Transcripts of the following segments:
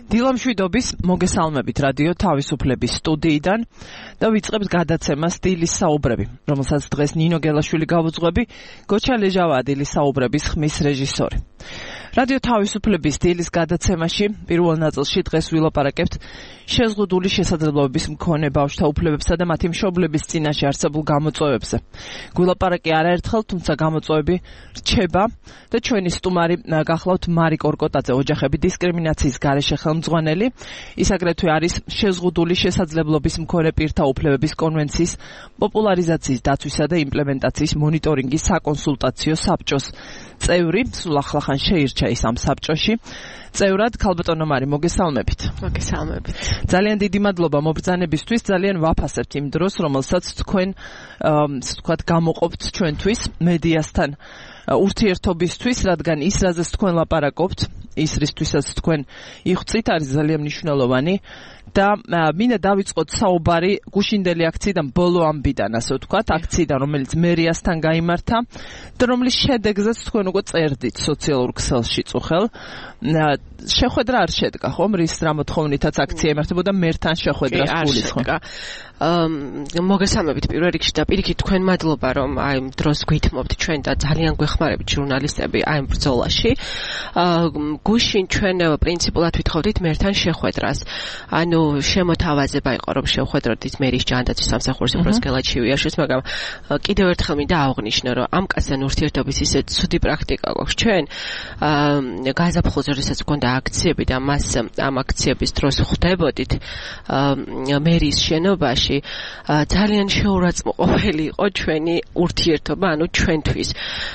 დილამშვიდობის მოგესალმებით რადიო თავისუფლების სტუდიიდან და ვიწყებთ გადაცემას დილის საუბრები, რომელსაც დღეს ნინო გელაშვილი გავუძღვები, გოჩა ლეჟავა დილის საუბრების ხმის რეჟისორი. რადიო თავისუფლების დილის გადაცემაში პირველ ნაწილში დღეს ვილაპარაკებთ შეზღუდული შესაძლებლობების მქონე ბავშვთა უფლებებსა და მათი მშობლების წინაშე არსებულ გამოწვევებზე. გვილაპარაკი არაერთხელ, თუმცა გამოწვევები რჩება და ჩვენი სტუმარი გახლავთ მარი კორკოტაძე, ოჯახები დისკრიმინაციის გარეშე ხელმძღვანელი. ის აგრეთვე არის შეზღუდული შესაძლებლობის მქონე პირთა უფლებების კონვენციის პოპულარიზაციის დაცვისა და იმპლემენტაციის მონიტორინგის საკონსულტაციო საბჭოს წევრი. სულ ახლახან შეირჩა ის ამ საბჭოში. წევრად ქალბატონო მარი, მოგესალმებით. მოგესალმებით. ძალიან დიდი მადლობა მობრძანებისთვის, ძალიან ვაფასებთ იმ დროს, რომელსაც თქვენ ვთქვათ გამოყოფთ ჩვენთვის მედიასთან ურთიერთობისთვის, რადგან ის რაზეც თქვენ ლაპარაკობთ, ის რისთვისაც თქვენ იღწით, არის ძალიან მნიშვნელოვანი და მინდა დავიწყოთ საუბარი გუშინდელი აქციიდან, ბოლო ამბიდან, ასე ვთქვათ, აქციიდან, რომელიც მერიასთან გაიმართა და რომლის შედეგზეც თქვენ უკვე წერდით სოციალურ ქსელში წუხელ. შეხვედრა არ შედგა, ხომ? რის რა მოთხოვნითაც აქცია იმართებოდა მერთან შეხვედრას გულისხმობ. მოგესალმებით პირველ რიგში და პირიქით თქვენ მადლობა რომ აი დროს გვითმობთ ჩვენ და ძალიან გვეხმარებით ჟურნალისტები აი ამ ბრძოლაში. გუშინ ჩვენ პრინციპულად ვითხოვდით მერთან შეხვედრას. ანუ შემოთავაზება იყო რომ შევხვედროთ მერის ჯანდაცვის სამსახურის უფროს გელაჩივიაშვილს, მაგრამ კიდევ ერთხელ მინდა აღვნიშნო რომ ამ კაცთან ურთიერთობის ისე ცუდი პრაქტიკა გვაქვს ჩვენ. გაზაფხულზე როდესაც გქონდა აქციები და მას ამ აქციების დროს ხვდებოდით მერის შენობაში, ძალიან შეურაცხმყოფელი იყო ჩვენი ურთიერთობა, ანუ ჩვენთვის.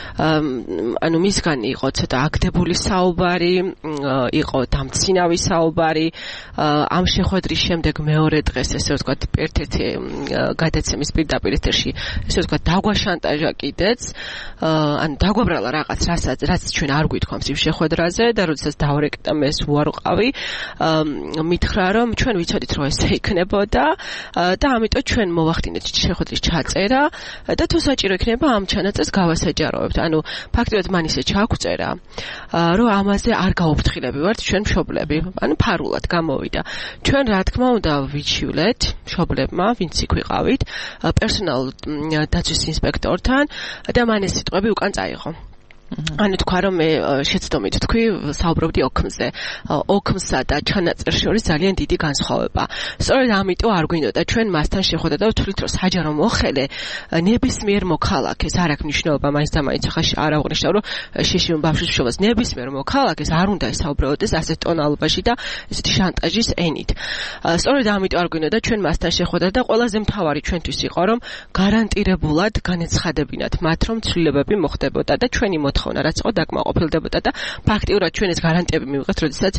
ანუ მისგან იყო ცოტა აგდებული საუბარი, იყო დამცინავი საუბარი. ამ შეხვედრის შემდეგ მეორე დღეს, ესე ვთქვათ, ერთ-ერთი გადაცემის პირდაპირ ეთერში, ესე ვთქვათ, დაგვაშანტაჟა კიდეც, ანუ დაგვაბრალა რაღაც, რაც ჩვენ არ გვითქვამს იმ შეხვედრაზე და როდესაც დავრეკდა მე უარყავი, მითხრა რომ ჩვენ ვიცოდით რომ ესე იქნებოდა და ამიტომ ჩვენ მოვახდინეთ შეხვედრის ჩაწერა და თუ საჭირო იქნება ამ ჩანაწერს გავასაჯაროებთ. ანუ ფაქტობრივად მან ისე ჩაგვწერა, რომ ამაზე არ გაუფრთხილები ვართ ჩვენ მშობლები. ანუ ფარულად გამოვიდა. ჩვენ რა თქმა უნდა ვიჩივლეთ მშობლებმა, ვინც იქ ვიყავით, პერსონალურ დაცვის ინსპექტორთან და მან ეს სიტყვები უკან წაიღო. ანუ თქვა რომ მე შეცდომით თქვი საუბრობდი ოქმზე. ოქმსა და ჩანაწერს შორის ძალიან დიდი განსხვავება. სწორედ ამიტომ არ გვინდოდა ჩვენ მასთან შეხვედრა და ვთვლით რომ საჯარო მოხელე ნებისმიერ მოქალაქეს, არ აქვს მნიშვნელობა მაინც და მაინც ახლა არ აღვნიშნავ რომ შეშიმ ბავშვის მშობელს ნებისმიერ მოქალაქეს არ უნდა ესაუბრებოდეს ასეთ ტონალობაში და ესეთი შანტაჟის ენით. სწორედ ამიტომ არ გვინდოდა ჩვენ მასთან შეხვედრა და ყველაზე მთავარი ჩვენთვის იყო რომ გარანტირებულად განეცხადებინათ მათ რომ ცვლილებები მოხდებოდა და ჩვენი რაც იყო დაკმაყოფილდებოდა და ფაქტიურად ჩვენ ეს გარანტიები მივიღეთ, როდესაც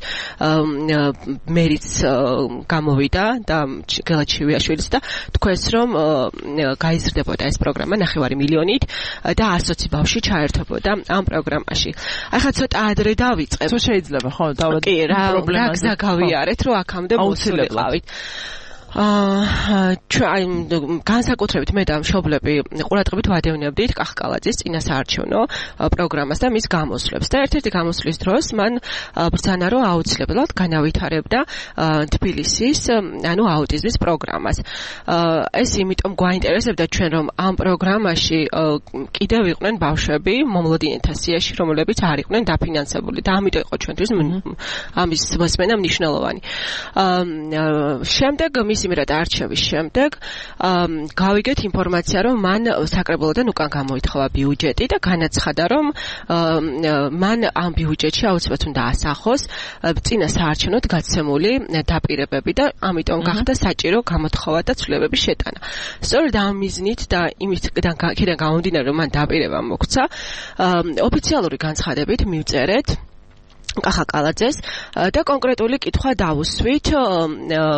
მერიც გამოვიდა და გელაჩივიაშვილიც და თქვენს რომ გაიზრდებოდა ეს პროგრამა 9 მილიონით და 120 ბავშვი ჩაერთვებოდა ამ პროგრამაში. ახლა цота ადრე დავიწყებ. თუ შეიძლება, ხო, თავად პრობლემა გზა გავიარეთ, რომ აქამდე მოსულიყავით. განსაკუთრებით მე და მშობლები ყურადღებით ვადევნებდით კახკალაძის წინასაარჩევნო პროგრამას და მის გამოსვლებს და ერთ-ერთი გამოსვლის დროს მან ბრძანა რომ აუცილებლად განავითარებდა თბილისის ანუ აუტიზმის პროგრამას. ეს იმიტომ გვაინტერესებდა ჩვენ რომ ამ პროგრამაში კიდევ იყვნენ ბავშვები მომლოდინეთა სიაში, რომლებიც არ იყვნენ დაფინანსებული და ამიტომ იყო ჩვენთვის ამის მოსმენა მნიშვნელოვანი. შემდეგ იმერად არჩევის შემდეგ გავიგეთ ინფორმაცია რომ მან საკრებულოდან უკან გამოითხოვა ბიუჯეტი და განაცხადა რომ მან ამ ბიუჯეტში აუცილებლად უნდა ასახოს წინასაარჩევნოდ გაცემული დაპირებები და ამიტომ გახდა საჭირო გამოთხოვა და ცვლილებების შეტანა. სწორედ ამ მიზნით და იმისგან გამომდინარე რომ მან დაპირება მოგვცა, ოფიციალური განცხადებით მივწერეთ კახაკალაძეს და კონკრეტული კითხვა დავუსვით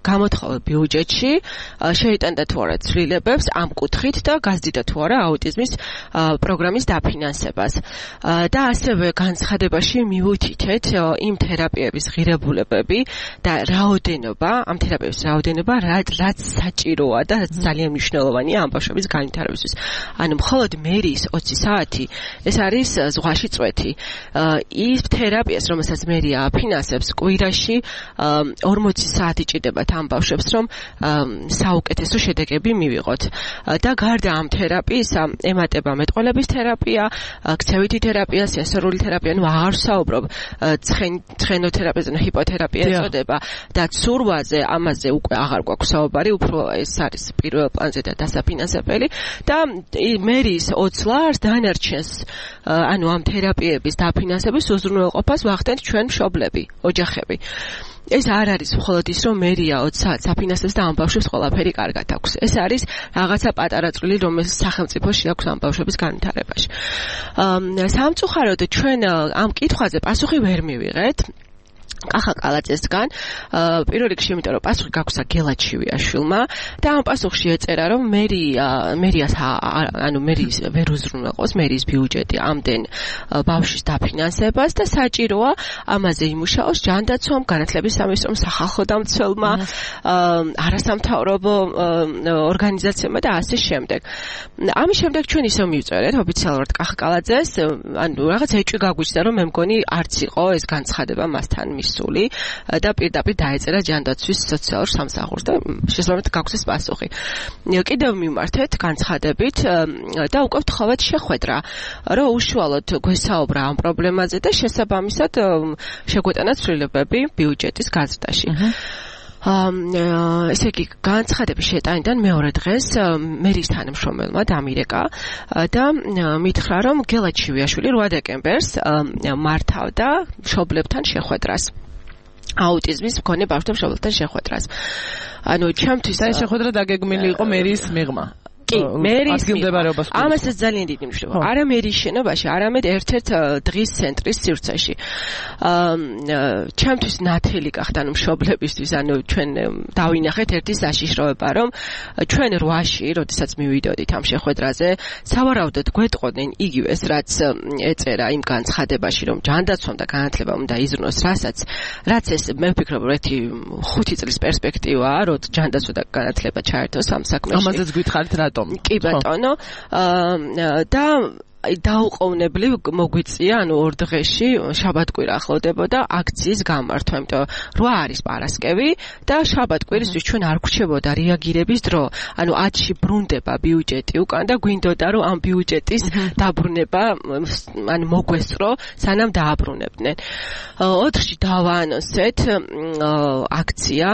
გამოთხოვა ბიუჯეტში შეიტანდა თუ არა ცვლილებებს ამ კუთხით და გაზრდიდა თუ არა აუტიზმის პროგრამის დაფინანსებას. და ასევე განცხადებაში მივუთითეთ იმ თერაპიების ღირებულებები და რაოდენობა, ამ თერაპიების რაოდენობა, რაც საჭიროა და რაც ძალიან მნიშვნელოვანია ამ ბავშვების განვითარებისთვის. ანუ მხოლოდ მერის 20 საათი ეს არის ზღვაში წვეთი. ის თერაპიას, რომელსაც მერია აფინანსებს, კვირაში 40 საათი ჭირდებათ ამ ბავშვებს, რომ საუკეთესო შედეგები მივიღოთ. და გარდა ამ თერაპიისა, ემატება მეტყველების თერაპია, ქცევითი თერაპია, სენსორული თერაპია, ну აღარ ვსაუბრობ ცხენოთერაპიაზე, ჰიპოთერაპია ეწოდება და ცურვაზე, ამაზე უკვე აღარ გვაქვს საუბარი, უფრო ეს არის პირველ პლანზე და დასაფინანსებელი და მერის 20 ლარს დანარჩენს, ანუ ამ თერაპიების დაფინანსების უზრუნველყოფას ვახდენთ ჩვენ მშობლები, ოჯახები. ეს არ არის მხოლოდ ის, რომ მერია 20 საათს აფინანსებს და ამ ბავშვებს ყველაფერი კარგად აქვს. ეს არის რაღაცა პატარა წვლილი, რომელიც სახელმწიფოში აქვს ამ ბავშვების განვითარებაში. სამწუხაროდ ჩვენ ამ კითხვაზე პასუხი ვერ მივიღეთ. კახა კალაძესგან პირველ რიგში, იმიტომ რომ პასუხი გაქვსა გელაჩივიაშვილმა და ამ პასუხში ეწერა, რომ მერიას ანუ მერის ვერ უზრუნველყოს მერის ბიუჯეტი ამდენ ბავშვის დაფინანსებას და საჭიროა ამაზე იმუშაოს ჯანდაცვამ, განათლების სამინისტრომ, სახალხო დამცველმა, არასამთავრობო ორგანიზაციებმა და ასე შემდეგ. ამის შემდეგ ჩვენ ისევ მივწერეთ ოფიციალურად კახა კალაძეს, ანუ რაღაც ეჭვი გაგვიჩნდა, რომ მე მგონი არც იყო ეს განცხადება მასთან და პირდაპირ დაეწერა ჯანდაცვის სოციალურ სამსახურს და შესაბამისად გაქვს ეს პასუხი. კიდევ მიმართეთ განცხადებით და უკვე ვთხოვეთ შეხვედრა, რომ უშუალოდ გვესაუბრა ამ პრობლემაზე და შესაბამისად შეგვეტანა ცვლილებები ბიუჯეტის გაზრდაში. ესე იგი განცხადების შეტანიდან მეორე დღეს მერის თანამშრომელმა დამირეკა და მითხრა, რომ გელაჩივიაშვილი 8 დეკემბერს მართავდა მშობლებთან შეხვედრას. აუტიზმის მქონე ბავშვთა მშობლებთან შეხვედრას. ანუ ჩემთვის ეს შეხვედრა დაგეგმილი იყო მერის მიღმა. კი, მერის ადგილმდებარეობას. ამასაც ძალიან დიდი მნიშვნელობა. არა მერის შენობაში, არამედ ერთ-ერთ დღის ცენტრის სივრცეში. ჩემთვის ნათელი გახდა მშობლებისთვის, ანუ ჩვენ დავინახეთ ერთი საშიშროება, რომ ჩვენ 8-ში, როდესაც მივიდოდით ამ შეხვედრაზე, სავარაუდოდ გვეტყოდნენ იგივეს, რაც ეწერა იმ განცხადებაში, რომ ჯანდაცვამ და განათლებამ უნდა იზრუნოს, რაც ეს მე ვფიქრობ, ერთი 5 წლის პერსპექტივაა, რომ ჯანდაცვა და განათლება ჩაერთოს ამ საქმეში. ამაზეც გითხარით რა? კი ბატონო და დაუყოვნებლივ მოგვიწია, ანუ 2 დღეში შაბათ-კვირა ახლოვდებოდა აქციის გამართვა, იმიტომ 8 არის პარასკევი და შაბათ-კვირისთვის ჩვენ არ გვჩებოდა რეაგირების დრო, ანუ 10-ში ბრუნდება ბიუჯეტი უკან და გვინდოდა, რომ ამ ბიუჯეტის დაბრუნება, ანუ მოგვესწრო, სანამ დააბრუნებდნენ. 4-ში დავაანონსეთ აქცია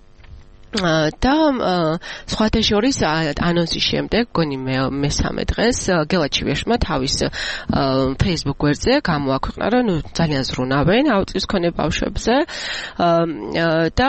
და სხვათა შორის ანონსის შემდეგ, გონი მესამე დღეს გელაჩივიაშვილმა თავის Facebook გვერდზე გამოაქვეყნა, რომ ძალიან ზრუნავენ აუტიზმის მქონე ბავშვებზე და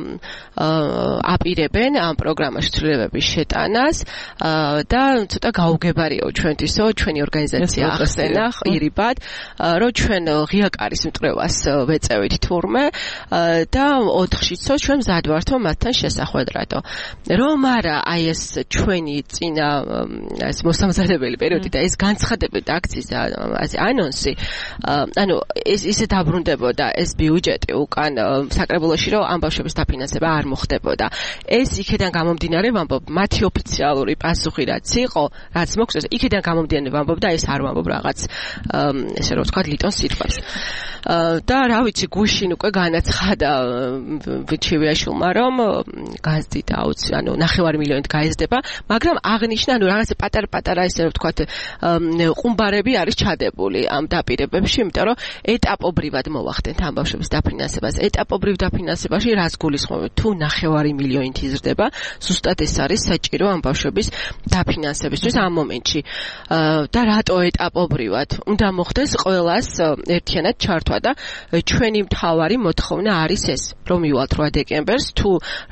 აპირებენ ამ პროგრამაში ცვლილებების შეტანას და ცოტა გაუგებარიო ჩვენთვისო, ჩვენი ორგანიზაცია ახსენა ირიბად, რომ ჩვენ ღია კარის მტრევას ვეწევით თურმე და 4-შიცო ჩვენ მზად ვართო მათთან შესახვედრატო. რომ არა აი ეს ჩვენი წინა ეს მოსამზადებელი პერიოდი და ეს განცხადები და აქციის ანონსი, ანუ ეს ისე დაბრუნდებოდა ეს ბიუჯეტი უკან საკრებულოში, რომ ამ ბავშვების დაფინანსება არ მოხდებოდა. ეს იქიდან გამომდინარე ვამბობ, მათი ოფიციალური პასუხი რაც იყო, რაც მოგვწევს, იქიდან გამომდინარე ვამბობ და ეს არ ვამბობ რაღაც ესე რომ ვთქვა ლიტონ სიტყვებს. და რა ვიცი, გუშინ უკვე განაცხადა ჩივიაშვილმა, რომ გაზრდით ანუ 9 მილიონით გაიზრდება, მაგრამ აღნიშნა, ანუ რაღაც პატარ-პატარა ესე რომ ვთქვა ყუმბარები არის ჩადებული ამ დაპირებებში, იმიტომ რომ ეტაპობრივად მოვახდენთ ამ ბავშვების დაფინანსებას. ეტაპობრივ დაფინანსებაში რას გულისხმობთ? თუ 9 მილიონით იზრდება, ზუსტად ეს არის საჭირო ამ ბავშვების დაფინანსებისთვის ამ მომენტში. და რატო ეტაპობრივად? უნდა მოხდეს ყველას ერთიანად ჩართვა და ჩვენი მთავარი მოთხოვნა არის ეს, რომ მივალთ 8 დეკემბერს, თუ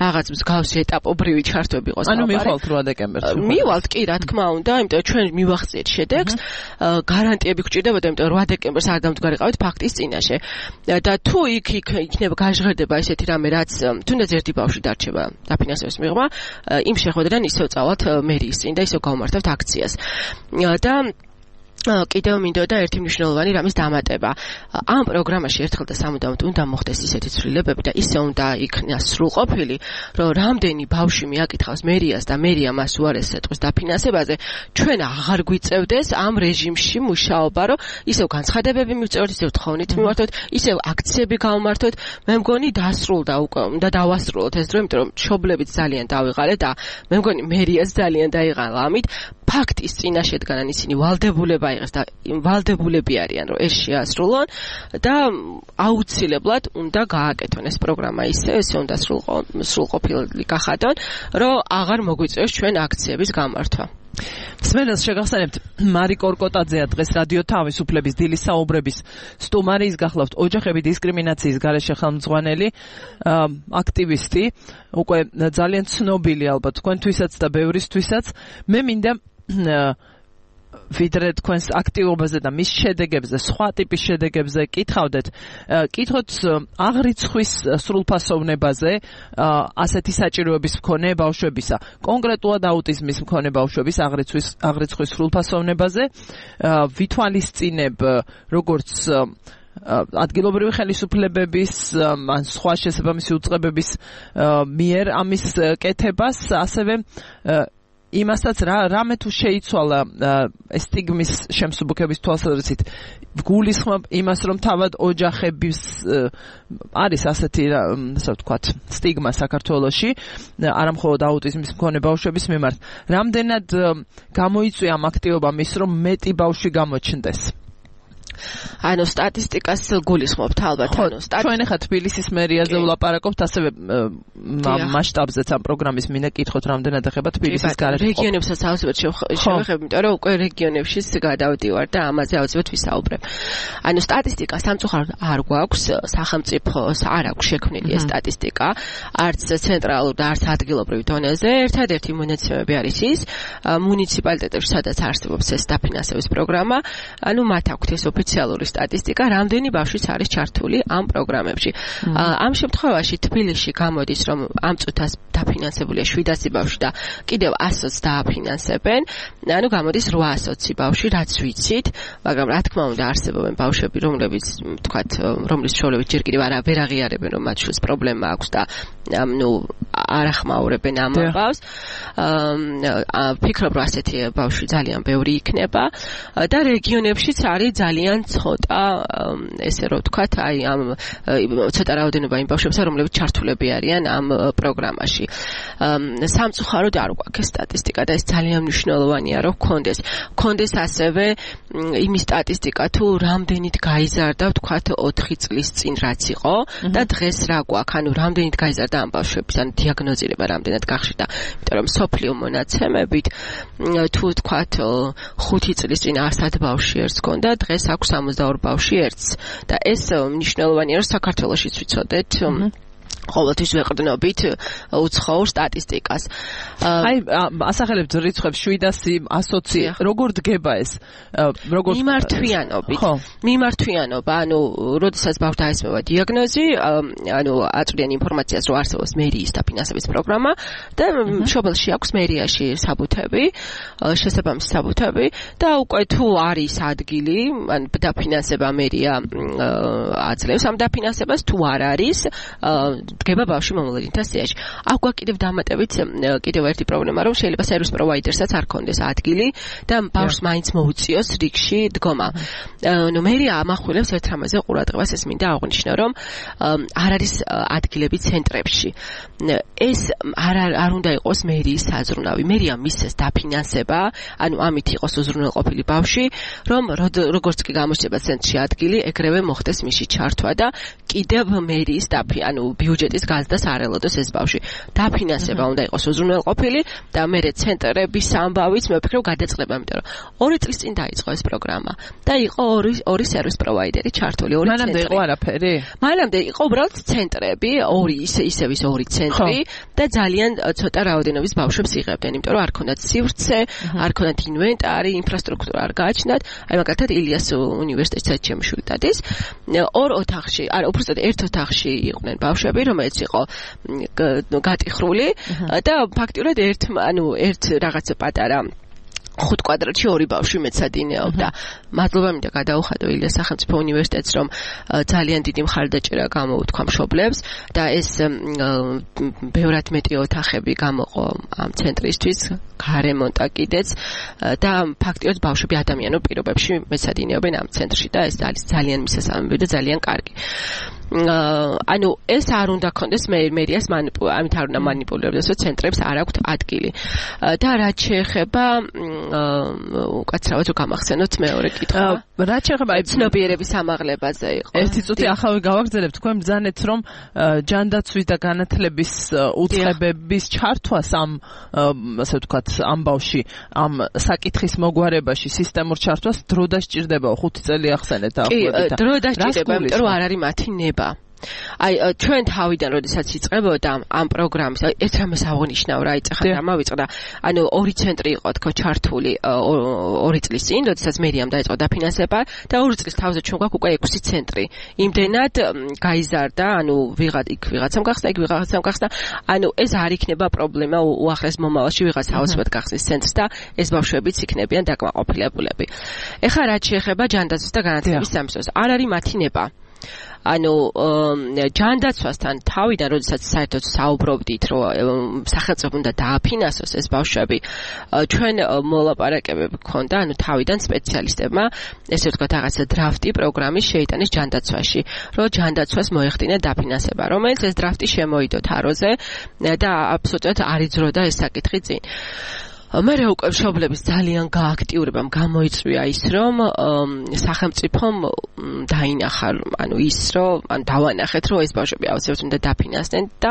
რაღაც მსგავსი ეტაპობრივი ჩართვები იყოს. ანუ მივხვალთ 8 დეკემბერს. მივალთ კი, რა თქმა უნდა, იმიტომ რომ ჩვენ მივახციეთ შედეგს, გარანტიები გვჭირდებოდა, იმიტომ რომ 8 დეკემბერს არ დამდგარიყავით ფაქტის წინაშე. და თუ იქ იქნება გაჟღერდება ესეთი რამე, რაც თუნდაც ერთი ბავშვი დარჩება დაფინანსების მიღმა, იმ შეხვედრიდან ისევ წავალთ მერიის წინ და ისევ გავმართავთ აქციას. და კიდევ მინდოდა ერთი მნიშვნელოვანი რამის დამატება. ამ პროგრამაში ერთხელ და სამუდამოდ უნდა მოხდეს ისეთი ცვლილებები და ისე უნდა იქნას სრულყოფილი, რომ რამდენი ბავშვი მიაკითხავს მერიას და მერია მას უარეს ეტყვის დაფინანსებაზე, ჩვენ აღარ გვიწევდეს ამ რეჟიმში მუშაობა, რომ ისევ განცხადებები მივწეროთ, ისევ თხოვნით მივართოთ, ისევ აქციები გავმართოთ. მე მგონი დასრულდა უკვე, უნდა დავასრულოთ ეს დრო, იმიტომ რომ მშობლებიც ძალიან დავიღალეთ და მე მგონი მერიას ძალიან დაიღალა ამით. ფაქტის წინაშედგანან ისინი ვალდებულება იღეს და ვალდებულები არიან რომ ეს შეასრულონ და აუცილებლად უნდა გააკეთონ ეს პროგრამა ისე უნდა სრულყოფილი გახადონ რომ აღარ მოგვიწევს ჩვენ აქციების გამართვა. სმენელს შეგახსენებთ მარი კორკოტაძეა დღეს რადიო თავისუფლების დილის საუბრების სტუმარი, ის გახლავთ ოჯახები დისკრიმინაციის გარეშე ხელმძღვანელი აქტივისტი, უკვე ძალიან ცნობილი ალბათ თქვენთვისაც და ბევრისთვისაც. მე მინდა ვიდრე თქვენს აქტივობაზე და მის შედეგებზე, სხვა ტიპის შედეგებზე კითხავდეთ, კითხოთ აღრიცხვის სრულფასოვნებაზე ასეთი საჭიროების მქონე ბავშვებისა, კონკრეტულად აუტიზმის მქონე ბავშვების აღრიცხვის სრულფასოვნებაზე, ვითვალისწინებ როგორც ადგილობრივი ხელისუფლებების ან სხვა შესაბამისი უწყებების მიერ ამის კეთებას, ასევე იმასაც რამე თუ შეიცვალა სტიგმის შემსუბუქების თვალსაზრისით, გულისხმობ იმას, რომ თავად ოჯახების არის ასეთი, ასე ვთქვათ, სტიგმა საქართველოში, არა მხოლოდ აუტიზმის მქონე ბავშვების მიმართ. რამდენად გამოიწვია ამ აქტივობამ ის, რომ მეტი ბავშვი გამოჩნდეს? ანუ სტატისტიკას გულისხმობთ ალბათ, ანუ ჩვენ ახლა თბილისის მერიაზე ვლაპარაკობთ, ასევე მასშტაბზეც ამ პროგრამის მინდა კითხოთ, რამდენად ეხება თბილისის გარეთ. რეგიონებსაც აუცილებლად შევეხებ, იმიტომ რომ უკვე რეგიონებშიც გადავდივარ და ამაზე აუცილებლად ვისაუბრებ. ანუ სტატისტიკა სამწუხაროდ არ გვაქვს, სახელმწიფოს არ აქვს შექმნილი ეს სტატისტიკა, არც ცენტრალურ და არც ადგილობრივ დონეზე. ერთადერთი მონაცემები არის ის მუნიციპალიტეტებში, სადაც არსებობს ეს დაფინანსების პროგრამა, ანუ მათ აქვთ ეს ოფიციალური სტატისტიკა, რამდენი ბავშვიც არის ჩართული ამ პროგრამებში. ამ შემთხვევაში თბილისში გამოდის, რომ ამ წუთას დაფინანსებულია 700 ბავშვი და კიდევ 100-ს დააფინანსებენ. ანუ გამოდის 800 ბავშვი, რაც ვიცით, მაგრამ რა თქმა უნდა არსებობენ ბავშვები, რომლებიც, თქვათ, რომლის მშობლები ჯერ კიდევ ვერ აღიარებენ, რომ მათ შვილს პრობლემა აქვს და არ ახმაურებენ ამ ამბავს. ფიქრობ, რომ ასეთი ბავშვი ძალიან ბევრი იქნება და რეგიონებშიც არის ძალიან ცოტა, ესე რომ ვთქვათ, აი ამ ცოტა რაოდენობა იმ ბავშვებისა, რომლებიც ჩართულები არიან ამ პროგრამაში. სამწუხაროდ არ გვაქვს ეს სტატისტიკა და ეს ძალიან მნიშვნელოვანია, რომ გქონდეს ასევე იმის სტატისტიკა, თუ რამდენით გაიზარდა, ვთქვათ, 4 წლის წინ რაც იყო და დღეს რა გვაქვს, ანუ რამდენით გაიზარდა ამ ბავშვების, ან დიაგნოზირება რამდენად გახშირდა, იმიტომ რომ სოფლიო მონაცემებით თუ ვთქვათ 5 წლის წინ 100 ბავშვი ერთს ჰქონდა, დღეს აქვს 62 ბავშვი ერთს და ეს მნიშვნელოვანია, რომ საქართველოშიც ვიცოდეთ ყოველთვის ვეყრდნობით უცხოურ სტატისტიკას. აი, ასახელებთ რიცხვებს 700, 120, როგორ დგება ეს? როგორ მიმართვიანობა, ანუ როდესაც ბავშვს დაესმება დიაგნოზი, ანუ აწვდიან ინფორმაციას, რომ არსებობს მერიის დაფინანსების პროგრამა და მშობელში აქვს მერიაში საბუთები, შესაბამისი საბუთები და უკვე თუ არის ადგილი, ან დაფინანსება მერია აძლევს ამ დაფინანსებას, თუ არ არის, დგება ბავშვი მომავლადინთა სიაში. აქ გვაქვს კიდევ დამატებით კიდევ ერთი პრობლემა, რომ შეიძლება სერვის პროვაიდერსაც არ ქონდეს ადგილი და ბავშვს მაინც მოუწიოს რიგში დგომა. მერია ამახვილებს ერთ რამაზე ყურადღებას, ეს მინდა აღვნიშნო, რომ არ არის ადგილები ценტრებში. ეს არ უნდა იყოს მერიის საზრუნავი. მერია მისცეს დაფინანსება, ანუ ამით იყოს უზრუნველყოფილი ბავშვი, რომ როგორც კი გამოჩნდება ცენტრში ადგილი, ეგრევე მოხდეს მისი ჩართვა და კიდევ მერიის ანუ ბიუჯეტის ბიუჯეტის გაზრდას არ ელოდოს ეს ბავშვი. დაფინანსება უნდა იყოს უზრუნველყოფილი და მერე ცენტრების ამბავიც მე ვფიქრობ გადაწყდება, იმიტომ რომ 2 წლის წინ დაიწყო ეს პროგრამა და იყო ორი სერვის პროვაიდერი ჩართული, ორი ცენტრი. მანამდე იყო არაფერი? მანამდე იყო უბრალოდ ცენტრები, ისევ ორი ცენტრი და ძალიან ცოტა რაოდენობის ბავშვებს იღებდნენ, იმიტომ რომ არ ქონდათ სივრცე, არ ქონდათ ინვენტარი, ინფრასტრუქტურა არ გააჩნდათ. აი მაგალითად ილიას უნივერსიტეტში ჩემი შვილი დადის, 2 ოთახში, უბრალოდ ერთ ოთახში იყვნენ ბავშვები, რომელიც იყო გატიხრული და ფაქტიურად ერთ რაღაც პატარა 5 კვადრატში 2 ბავშვი მეცადინეობდა. მადლობა მინდა გადაუხადო ილიას სახელმწიფო უნივერსიტეტს, რომ ძალიან დიდი მხარდაჭერა გამოუთქვა მშობლებს და ეს ბევრად მეტი ოთახები გამოყო ამ ცენტრისთვის, გარემონტა კიდეც და ფაქტიურად ბავშვები ადამიანურ პირობებში მეცადინეობენ ამ ცენტრში და ეს არის ძალიან მისასალმები და ძალიან კარგი. ანუ ეს არ უნდა კონდეს მერიას ამით არ უნდა მანიპულირდეს, რომ ცენტრებს არ აქვთ ადგილი. და რაც შეეხება უკაცრავად გამახსენოთ მეორე კითხვა. რაც შეეხება ცნობიერების ამაღლებაზე იყო. ერთი წუთი ახავი გავაგრძელებთ. თქვენ ბრძანეთ, რომ ჯანდაცვის და განათლების უწყებების ჩართვას ასე ვთქვათ, ამ ბავში, ამ საკითხის მოგვარებაში სისტემურ ჩართვას დრო დასჭირდება. 5 წელი ახსენეთ კი, დაახლოებით. დრო დასჭირდება, იმიტომ რომ არ არის მათი ნება. აი ჩვენ თავიდან როდესაც იწყებოდა ამ პროგრამის, ეს რამეს აღნიშნავ რა, იცი ხან დამავიწყდა. ანუ 2 ცენტრი იყო თქო ჩართული 2 წლის წინ, როდესაც მერიამ დაიწყო დაფინანსება და 2 წლის თავზე ჩვენ გვაქვს უკვე 6 ცენტრი. იმდენად გაიზარდა, ანუ ვიღაცამ გახსნა, იქ ვიღაცამ გახსნა. ანუ ეს არ იქნება პრობლემა უახლეს მომავალში ვიღაც აუცილებლად გახსნის ცენტრს და ეს ბავშვებიც იქნებიან დაკმაყოფილებულები. ეხლა რაც შეეხება ჯანდაცვის და განათლების სამინისტროს, არ არის მათი ნება. ანუ ჯანდაცვასთან თავიდან, როდესაც საერთოდ საუბრობდით, რომ სახელმწიფო უნდა დააფინანსოს ეს ბავშვები, ჩვენ მოლაპარაკებები გქონდა, ანუ თავიდან სპეციალისტებმა, ესე ვთქვათ, რაღაცა დრაფტი პროგრამის შეიტანეს ჯანდაცვაში, რომ ჯანდაცვას მოეხდინა დაფინანსება, რომელიც ეს დრაფტი შემოიდო თაროზე და აბსოლუტურად არ იძროდა ეს საკითხი წინ. მე უკვე მშობლების ძალიან გააქტიურებამ გამოიწვია ის, რომ სახელმწიფომ დაინახა, ანუ ის, რომ დავანახეთ, რომ ეს ბავშვები აუცილებლად უნდა დაფინანსდნენ და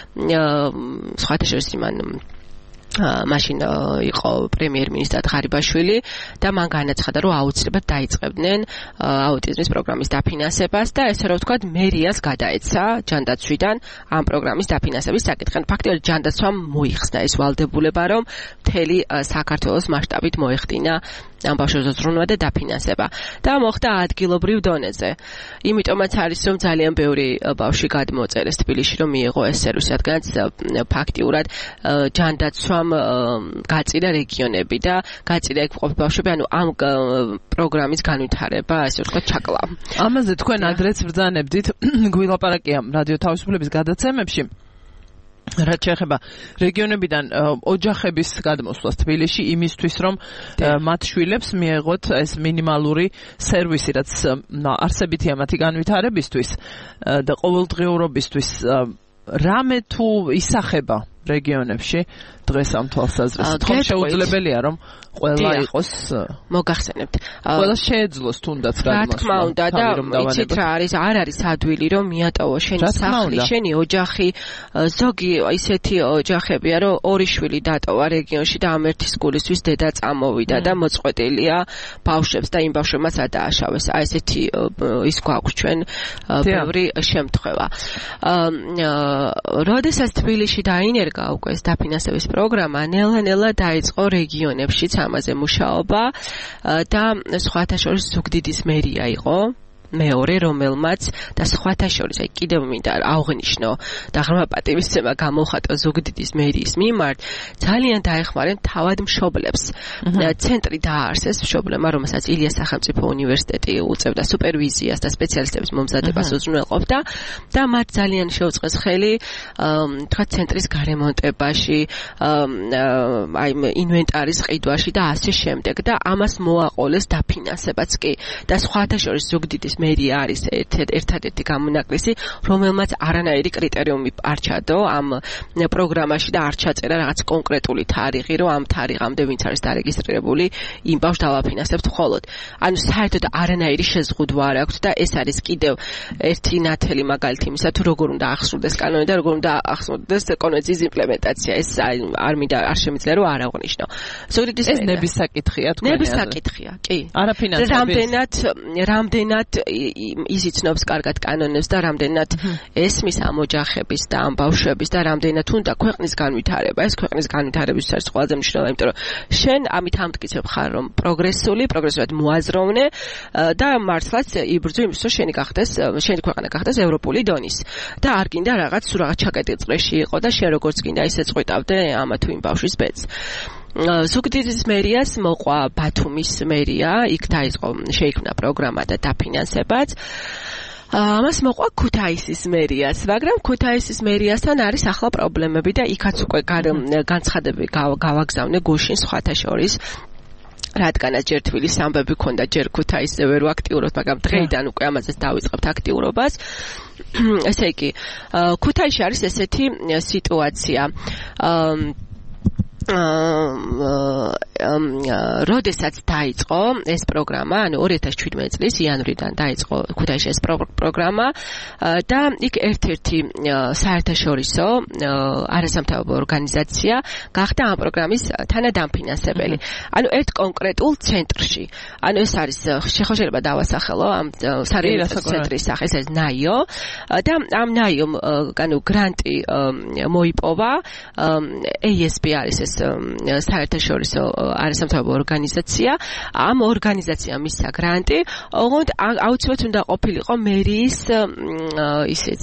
სხვათა შორის იმან მაშინ იყო პრემიერ-მინისტრად ღარიბაშვილი და მან განაცხადა, რომ აუცილებლად დაიწყებდნენ აუტიზმის პროგრამის დაფინანსებას და ესე რომ ვთქვათ, მერიას გადაეცა ჯანდაცვიდან ამ პროგრამის დაფინანსების საკითხი. ფაქტობრივად ჯანდაცვამ მოიხსნა ეს ვალდებულება, რომ მთელი საქართველოს მასშტაბით მოეხდინა ამ ბავშვებს უზრუნვა და დაფინანსება და მოხდა ადგილობრივ დონეზე. იმიტომაც არის, რომ ძალიან ბევრი ბავშვი გადმოწერეს თბილისში, რომ მიიღო ეს სერვისი, რადგანაც ფაქტიურად ჯანდაცვამ გაწირა რეგიონები და გაწირა ეგ მყოფი ბავშვები, ანუ ამ პროგრამის განვითარება, ასე ვთქვათ, ჩაკლა. ამაზე თქვენ ადრეც ბრძანებდით, გვილაპარაკია რადიო თავისუფლების გადაცემებში. რაც შეეხება რეგიონებიდან ოჯახების გადმოსვლას თბილისში იმისთვის, რომ მათ შვილებს მიეღოთ ეს მინიმალური სერვისი, რაც არსებითია მათი განვითარებისთვის და ყოველდღიურობისთვის, რამე თუ ისახება რეგიონებში დღეს ამ თვალსაზრისით, ხომ შეუძლებელია, რომ ყველა იყოს მოგახსენებთ. ყველა შეეძლოს თუნდაც გადმოსვლა. რა თქმა უნდა და იცით რა არის, არ არის ადვილი, რომ მიატოვო შენი სახლი, შენი ოჯახი. ზოგი ისეთი ოჯახებია, რომ 2 შვილი დატოვა რეგიონში და ამ ერთის გულისთვის დედა წამოვიდა და მოწყვეტილია ბავშვებს და იმ ბავშვებმაც ადააშავეს. აი ესეთი ის გვაქვს ჩვენ ბევრი შემთხვევა. როდესაც თბილისში დაინერგა უკვე ეს დაფინანსების პროგრამა, ნელა-ნელა დაიწყო რეგიონებშიც ამაზე მუშაობა და სხვათა შორის ზუგდიდის მერია იყო მეორე, რომელმაც და სხვათა შორის აი კიდევ მინდა აღვნიშნო და ღრმა პატივისცემა გამოხატო ზუგდიდის მერიის მიმართ, ძალიან დაეხმარნენ თავად მშობლებს. ცენტრი დააარსეს მშობლებმა, რომელსაც ილიას სახელმწიფო უნივერსიტეტი უწევდა სუპერვიზიას და სპეციალისტების მომზადებას უზრუნველყოფდა და მათ ძალიან შეუწყეს ხელი თქვა ცენტრის გარემონტებაში, აი ინვენტარის ყიდვაში და ასე შემდეგ და ამას მოაყოლეს დაფინანსებაც კი და სხვათა შორის ზუგდიდის მერია არის ერთადერთი გამონაკლისი, რომელმაც არანაირი კრიტერიუმი არ ჩადო ამ პროგრამაში და არ ჩაწერა რაღაც კონკრეტული თარიღი, რომ ამ თარიღამდე ვინც არის დარეგისტრირებული, იმ ბავშვს დავაფინანსებთ მხოლოდ. ანუ საერთოდ არანაირი შეზღუდვა არ აქვს და ეს არის კიდევ ერთი ნათელი მაგალითი იმისა, თუ როგორ უნდა აღსრულდეს კანონი და როგორ უნდა აღსრულდეს კონვენციის იმპლემენტაცია. ეს არ მინდა არ შემიძლია რომ არ აღვნიშნო. ზოგადად ეს ნების საკითხია თქვენ. ნების საკითხია, კი. არაფინანსების. რამდენად იზიცნობს კარგად კანონებს და რამდენად ესმის ამ ოჯახების და ამ ბავშვების და რამდენად უნდა ქვეყნის განვითარება. ეს ქვეყნის განვითარების არის ყველაზე მნიშვნელოვანი, იმიტომ რომ შენ ამით ამტკიცებ ხარ, რომ პროგრესულად მოაზროვნე და მართლაც იბრძვი იმის, რომ შენი ქვეყანა გახდეს ევროპული დონის. და არ გინდა რაღაც ჩაკეტილწყლეში იყო და შენ როგორც გინდა ისე წყვიტავდე ამა თუ იმ ბავშვის ბედს. ზუგდიდის მერიას მოყვა ბათუმის მერია, იქ შეიქმნა პროგრამა და დაფინანსებაც. ამას მოყვა ქუთაისის მერიას, მაგრამ ქუთაისის მერიასთან არის ახლა პრობლემები და იქაც უკვე განცხადები გავაგზავნე გუშინ სხვათა შორის. რადგანაც ჯერ თბილისის ამბები ქონდა, ჯერ ქუთაისზე ვერ ვაქტიურობთ, მაგრამ დღეიდან უკვე ამაზეც დავიწყებთ აქტიურობას. ესე იგი, ქუთაისში არის ესეთი სიტუაცია. როდესაც დაიწყო ეს პროგრამა, ანუ 2017 წლის იანვრიდან დაიწყო ქუთაისში ეს პროგრამა და იქ ერთ-ერთი საერთაშორისო არასამთავრობო ორგანიზაცია გახდა ამ პროგრამის თანადამფინანსებელი. ანუ ერთ კონკრეტულ ცენტრში. ანუ ეს არის შეიძლება დავასახელო ამ სარეალო ცენტრის სახე, ეს არის ნაიო და ამ ნაიომ ანუ გრანტი მოიპოვა ASB არის ეს საერთაშორისო არასამთავრობო ორგანიზაცია. ამ ორგანიზაციამ მისცა გრანტი, ოღონდ აუცილებლად უნდა ყოფილიყო მერიის ისეც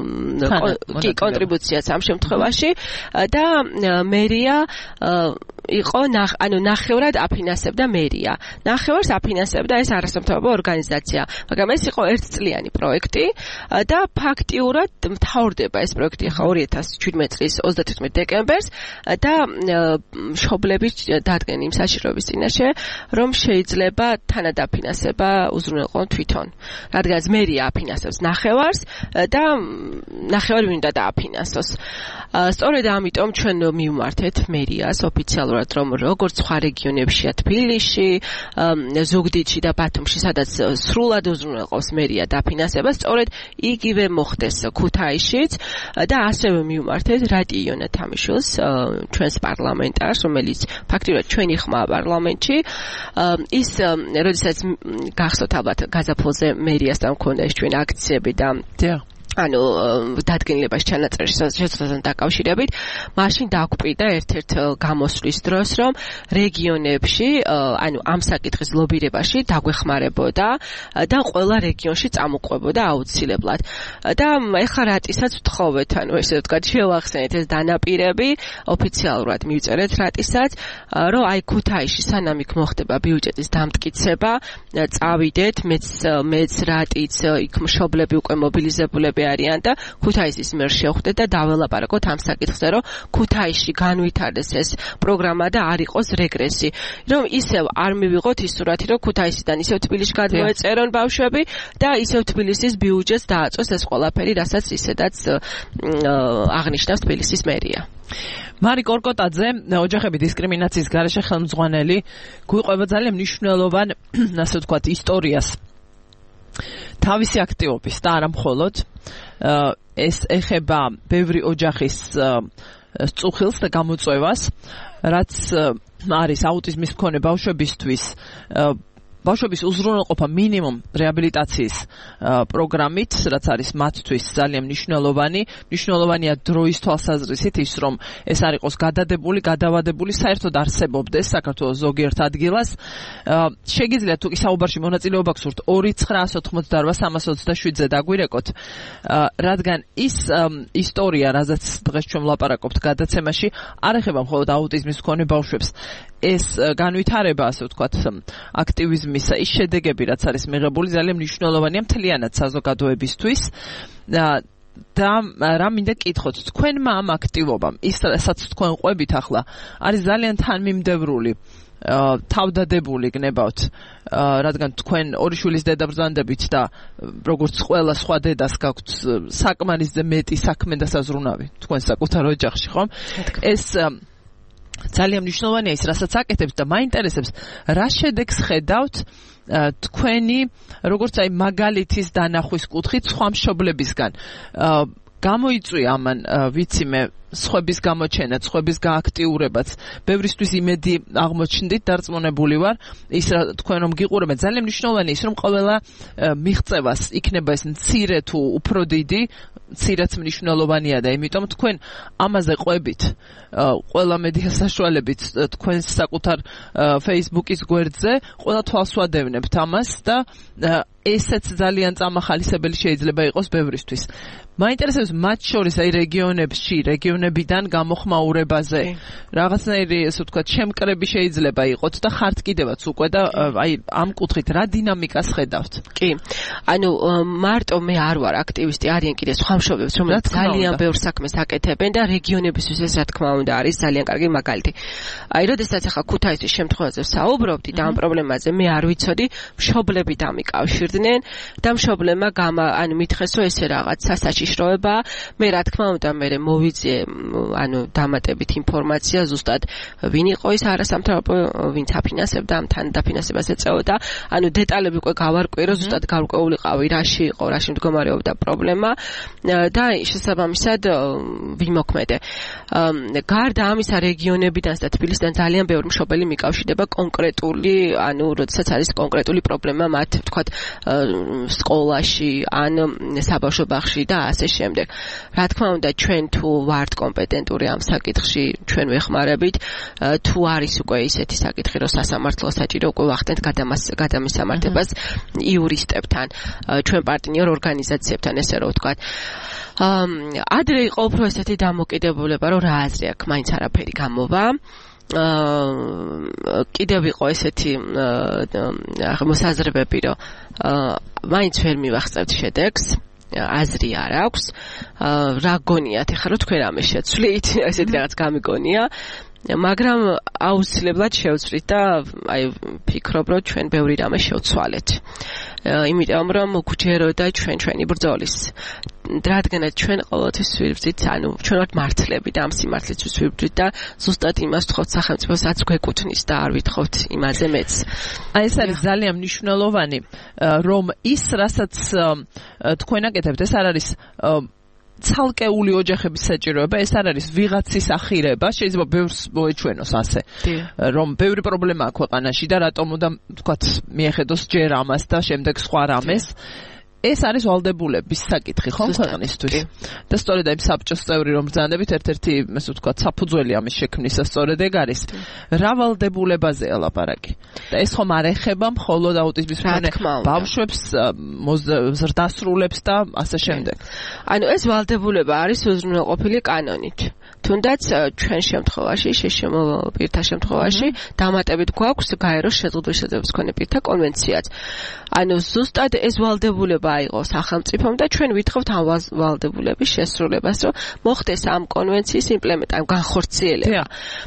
კონტრიბუციაც ამ შემთხვევაში და მერია იყო ნახევრად აფინანსებდა მერია. ნახევარს აფინანსებდა ეს არასამთავრობო ორგანიზაცია. მაგრამ ეს იყო ერთწლიანი პროექტი და ფაქტიურად მთავრდება ეს პროექტი ხა 2017 წლის 31 დეკემბერს და მშობლები დადგენენ იმ საშიშროების წინაშე, რომ შეიძლება თანადაფინანსება უზრუნველყონ თვითონ. რადგანაც მერია აფინანსებს ნახევარს და ნახევარი უნდა დააფინანსოს. სწორედ ამიტომ ჩვენ მივმართეთ მერიას ოფიციალურად, რომ როგორც სხვა რეგიონებშია თბილისში, ზუგდიდში და ბათუმში, სადაც სრულად უზრუნველყოს მერია დაფინანსებას, სწორედ იგივე მოხდეს ქუთაისშიც და ასევე მივმართეთ რატი იონათამიშვილს, ჩვენს პარლამენტარს, რომელიც ფაქტიურად ჩვენი ხმა პარლამენტში, ის როდესაც გახსოვთ ალბათ გაზაფხულზე მერიასთან მქონდა ეს ჩვენ აქციები და ანუ დადგენილებას ჩანაწერში შეცდომასთან დაკავშირებით, მაშინ დაგვყიდა ერთ-ერთ გამოსვლის დროს, რომ რეგიონებში, ანუ ამ საკითხის ლობირებაში დაგვეხმარებოდა და ყველა რეგიონში წამოყვებოდა აუცილებლად. და ეხლა რატისაც ვთხოვეთ, ანუ ესე ვთქვათ, შევახსენეთ ეს დანაპირები, ოფიციალურად მივწერეთ რატისაც, რომ აი ქუთაისში სანამ იქ მოხდება ბიუჯეტის დამტკიცება, წავიდეთ, მეც რატიც იქ მშობლები უკვე მობილიზებულები არიან და ქუთაისის მერს შევხვდეთ და დაველაპარაკოთ ამ საკითხზე, რომ ქუთაისში განვითარდეს ეს პროგრამა და არ იყოს რეგრესი. რომ ისევ არ მივიღოთ ის სურათი, რომ ქუთაისიდან ისევ თბილისში გადმოეწერონ ბავშვები და ისევ თბილისის ბიუჯეტს დააწოს ეს ყველაფერი, რასაც ისედაც აღნიშნავს თბილისის მერია. მარი კორკოტაძე, ოჯახები დისკრიმინაციის გარეშე ხელმძღვანელი, გვიყვება ძალიან მნიშვნელოვან, ასე ვთქვათ, ისტორიას. თავისი აქტივობის და არა მხოლოდ ეს ეხება ბევრი ოჯახის სწუხილს და გამოწვევას, რაც არის აუტიზმის მქონე ბავშვებისთვის ბავშვების უზრუნველყოფა მინიმუმ რეაბილიტაციის პროგრამით, რაც არის მათთვის ძალიან მნიშვნელოვანია დროის თვალსაზრისით ის, რომ ეს არ იყოს გადადებული, გადავადებული, საერთოდ არსებობდეს საქართველოს ზოგიერთ ადგილას. შეგიძლიათ თუ კი საუბარში მონაწილეობა გსურთ 2988327-ზე დაგვირეკოთ, რადგან ის ისტორია, რაზეც დღეს ჩვენ ვლაპარაკობთ გადაცემაში, არ ეხება მხოლოდ აუტიზმის მქონე ბავშვებს. ეს განვითარება, ასე ვთქვათ, აქტივიზმის ის შედეგები, რაც არის მიღებული, ძალიან მნიშვნელოვანია მთლიანად საზოგადოებისთვის. და რა მინდა გკითხოთ, თქვენმა ამ აქტივობამ, ისაც თქვენ ყვებით ახლა, არის ძალიან თანმიმდევრული თავდადებული გნებავთ რადგან თქვენ ორი შვილის დედა ბრძანდებით და როგორც ყველა სხვა დედას გაქვთ საკმარისზე მეტი საქმე და საზრუნავი თქვენ საკუთარ ოჯახში ხომ ეს ძალიან მნიშვნელოვანია ის რასაც აკეთებს და მაინტერესებს რა შედეგს ხედავთ თქვენი როგორც აი მაგალითის დანახვის კუთხით სხვა მშობლებისგან გამოიწვია ამან ვიცი მე სხვების გამოჩენა, სხვების გააქტიურებაც, ბევრისთვის იმედი აღმოჩნდით, დარწმუნებული ვარ, ის რა თქვენ რომ გიყურებთ, ძალიან მნიშვნელოვანია ის რომ ყველა მიღწევას იქნება ეს მცირე თუ უფრო დიდი, მცირეც მნიშვნელოვანია და იმიტომ თქვენ ამაზე ყვებით, ყველა მედია საშუალებით თქვენს საკუთარ Facebook-ის გვერდზე, ყველა თვალს ვადევნებთ ამას და ესეც ძალიან წამახალისებელი შეიძლება იყოს ბევრისთვის. მაინტერესებს მათ შორის აი რეგიონებიდან გამოხმაურებაზე რაღაცნაირი ესე ვთქვათ შემკრები შეიძლება იყოს და ხართ კიდევაც უკვე და აი ამ კუთხით რა დინამიკას ხედავთ? კი. ანუ მარტო მე არ ვარ აქტივისტი, არიან კიდე სხვა მშობლები, რომლებიც ძალიან ბევრ საქმეს აკეთებენ და რეგიონებისთვის ეს რა თქმა უნდა არის ძალიან კარგი მაგალითი. აი როდესაც ახლა ქუთაისის შემთხვევაზე საუბრობდი და ამ პრობლემაზე მე არ ვიცოდი, მშობლები დამიკავშირდნენ და მშობლებმა ანუ მითხეს რომ ესე რაღაც სასაჩიშროება, მე რა თქმა უნდა მე მოვიძიე ანუ დამატებით ინფორმაცია ზუსტად ვინ იყო ის არასამთავრობო ვინც აფინანსებდა ამ თან დაფინანსებას ეწეოდა ანუ დეტალები უკვე გავარკვიე რომ ზუსტად გარკვეულიყავი რაში იყო რაში მდგომარეობდა პრობლემა და შესაბამისად ვიმოქმედე გარდა ამისა რეგიონებიდან და თბილისიდან ძალიან ბევრი მშობელი მიკავშირდება კონკრეტული ანუ როდესაც არის კონკრეტული პრობლემა მათ თქვათ სკოლაში ან საბავშვო ბაღში და ასე შემდეგ რა თქმა უნდა ჩვენ თუ ვართ კომპეტენტური ამ საკითხში ჩვენ ვეხმარებით თუ არის უკვე ისეთი საკითხი რომ სასამართლო საჭირო უკვე ვახდენთ გადამისამართებას იურისტებთან ჩვენ პარტნიორ ორგანიზაციებთან ესე რომ ვთქვათ ადრე იყო უფრო ესეთი დამოკიდებულება რომ რა აზრი აქვს მაინც არაფერი გამოვა კიდევ იყო ესეთი მოსაზრებები რომ მაინც ვერ მივახცევთ შედეგს აზრი არ აქვს რა გონიათ ეხლა რომ თქვენ ამე შეცვლით ესეთი რაღაც გამიგონია მაგრამ აუცილებლად შევცვლით და აი ფიქრობ რომ ჩვენ ბევრი რამე შევცვალეთ იმიტომ რომ გვჯეროდა ჩვენი ბრძოლის რადგანაც ჩვენ ყოველთვის ვიბრძვით ანუ ჩვენ ვართ მართლები და ამ სიმართლისთვის ვიბრძვით და ზუსტად იმას ვთხოვთ სახელმწიფოსაც გვეკუთვნის და არ ვითხოვთ იმაზე მეც აი ეს არის ძალიან მნიშვნელოვანი რომ ის რასაც თქვენ აკეთებთ ეს არ არის ცალკეული ოჯახების საჭიროება ეს არ არის ვიღაცის ახირება შეიძლება ბევრს მოეჩვენოს ასე რომ ბევრი პრობლემა აქვს ქვეყანაში და რატომ უნდა ვთქვათ მიეხედოს ჯერ ამას და შემდეგ სხვა რამეს ეს არის ვალდებულების საკითხი ხო ქვეყნისთვის და სწორედ აი საბჭოს წევრი რომ ბრძანდებით ერთ-ერთი ესე ვთქვათ საფუძველი ამის შექმნისა სწორედ ეგ არის რა ვალდებულებაზეა ლაპარაკი და ეს ხომ არ ეხება მხოლოდ აუტიზმის მქონე ბავშვებს ზრდასრულებს და ასე შემდეგ ანუ ეს ვალდებულება არის უზრუნველყოფილი კანონით თუნდაც ჩვენ შემთხვევაში შეშმო პირთა შემთხვევაში დამატებით გვაქვს გაეროს შეზღუდვისას მქონე პირთა კონვენციაც ანუ ზუსტად ეს ვალდებულება აიღო სახელმწიფომ და ჩვენ ვითხოვთ ამ ვალდებულების შესრულებას რომ მოხდეს ამ კონვენციის იმპლემენტა განხორციელება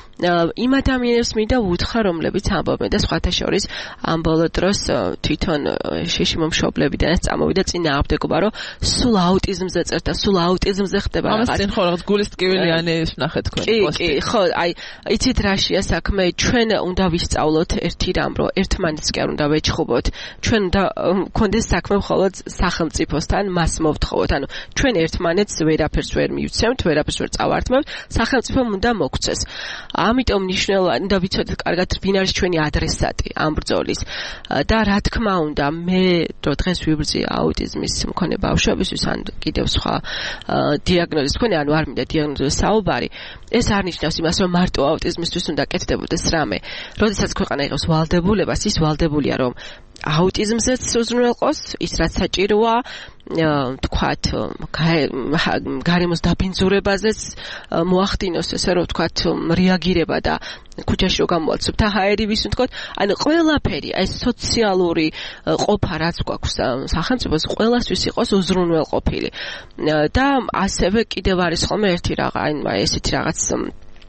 იმ ადამიანებს მინდა უთხრა რომლებიც ამბობენ და სხვათა შორის ამ ბოლო დროს თვითონ შეშმო მშობლებიდანაც წამოვიდა წინააღმდეგობა რომ სულ აუტიზმზე წერთ და სულ აუტიზმზე ხდება რაღაც ამას წინ ხო რაღაც გულის ტკივილი ნახეთ თქვენ პოსტი კი ხო აი იცით რაშია საქმე ჩვენ უნდა ვისწავლოთ ერთი რამ რომ ერთმანეთს კი არ უნდა ვეჩხუბოთ ჩვენ უნდა გქონდეს საქმე მხოლოდ სახელმწიფოსთან მას მოვთხოვოთ ანუ ჩვენ ერთმანეთს ვერაფერს ვერ მივცემთ ვერაფერს ვერ წავართმევთ სახელმწიფომ უნდა მოგცეს ამიტომ მნიშვნელოვანი და ვიცოდეთ კარგად ვინ არის ჩვენი ადრესატი ამ ბრძოლის და რა თქმა უნდა მე რო დღეს ვიბრძვი აუტიზმის მქონე ბავშვებისთვის ან კიდევ სხვა დიაგნოზის მქონე ანუ არ მინდა დიაგნოზის საუბარი ეს არ ნიშნავს იმას რომ მარტო აუტიზმისთვის უნდა კეთდებოდეს რამე როდესაც ქვეყანა იღებს ვალდებულებას ის ვალდებულია რომ აუტიზმზეც უზრუნველყოს ის რაც საჭიროა თქვათ გარემოს დაბინძურებაზეც მოახდინოს ესე რომ თქვათ რეაგირება და ქუჩაში რო გამოვალცობთ აერი ვის ვთქვათ ანუ ყველაფერი აი სოციალური ყოფა რაც გვაქვს სახელმწიფოს ყველასთვის იყოს უზრუნველყოფილი და ასევე კიდევ არის ხოლმე ერთი რაღაც აი ესეთი რაღაც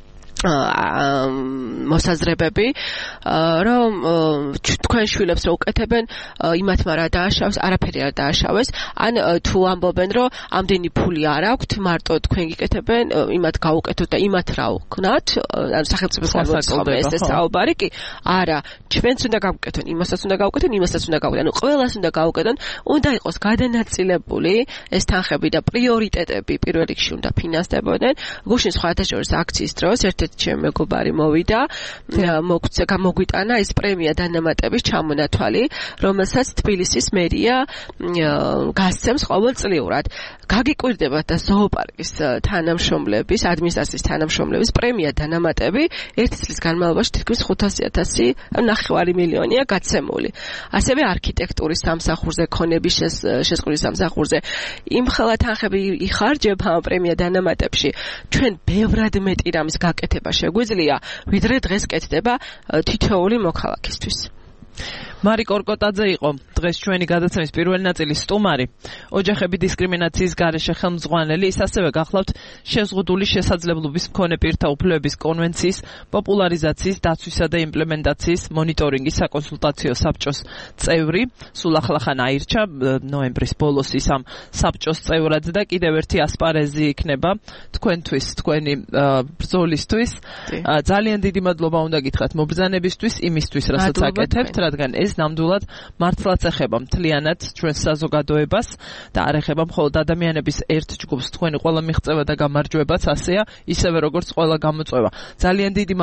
მოსაზრებები, რომ თქვენ შვილებს რო უკეთებენ, იმათმა რა დააშავეს, არაფერი არ დააშავეს, ან თუ ამბობენ, რომ ამდენი ფული არ აქვთ, მარტო თქვენ გიკეთებენ, იმათ გაუკეთოთ და იმათ რა ვქნათ, ანუ სახელმწიფოს გამოცხადება ეს საუბარი კი, არა, ჩვენც უნდა გავუკეთონ, იმასაც უნდა გავუკეთონ, იმასაც უნდა გავუკეთონ, ანუ ყველას უნდა გავუკეთონ, უნდა იყოს გადანაწილებული ეს თანხები და პრიორიტეტები პირველ რიგში უნდა ფინანსდებოდნენ. გუშინ სხვადასხვა აქციის დროს ერთ-ერთი ჩემი მეგობარი მოვიდა, მოგვიტანა ეს პრემია დანამატების ჩამონათვალი, რომელსაც თბილისის მერია გასცემს ყოველწლიურად. გაგიკვირდებათ და ზოოპარკის თანამშრომლების, ადმინისტრაციის თანამშრომლების პრემია დანამატები ერთი წლის განმავლობაში თითქმის 500,000, ანუ 9 მილიონია გაცემული. ასევე არქიტექტურის სამსახურზე, ქონების შეზღუდვის სამსახურზე იმხელა თანხები იხარჯება ამ პრემია დანამატებში. ჩვენ ბევრად მეტი რამის გაკეთება შეგვიძლია, ვიდრე დღეს კეთდება თითოეული მოქალაქისთვის. მარი კორკოტაძე იყო დღეს ჩვენი გადაცემის პირველი ნაწილის სტუმარი, ოჯახები დისკრიმინაციის გარეშე ხელმძღვანელი, ის ასევე გახლავთ შეზღუდული შესაძლებლობის მქონე პირთა უფლებების კონვენციის პოპულარიზაციის, დაცვისა და იმპლემენტაციის მონიტორინგის საკონსულტაციო საბჭოს წევრი, სულ ახლახან აირჩა ნოემბრის ბოლოს ის ამ საბჭოს წევრად და კიდევ ერთი ასპარეზი იქნება თქვენთვის, თქვენი ბრძოლისთვის. ძალიან დიდი მადლობა უნდა გითხრათ მობრძანებისთვის, იმისთვის, რასაც აკეთებთ, რადგან ეს ნამდვილად მართლაც ეხება მთლიანად ჩვენს საზოგადოებას და არ ეხება მხოლოდ ადამიანების ერთ ჯგუფს. თქვენი ყველა მიღწევა და გამარჯვებაც ასეა, ისევე როგორც ყველა გამოწვევა. ძალიან დიდი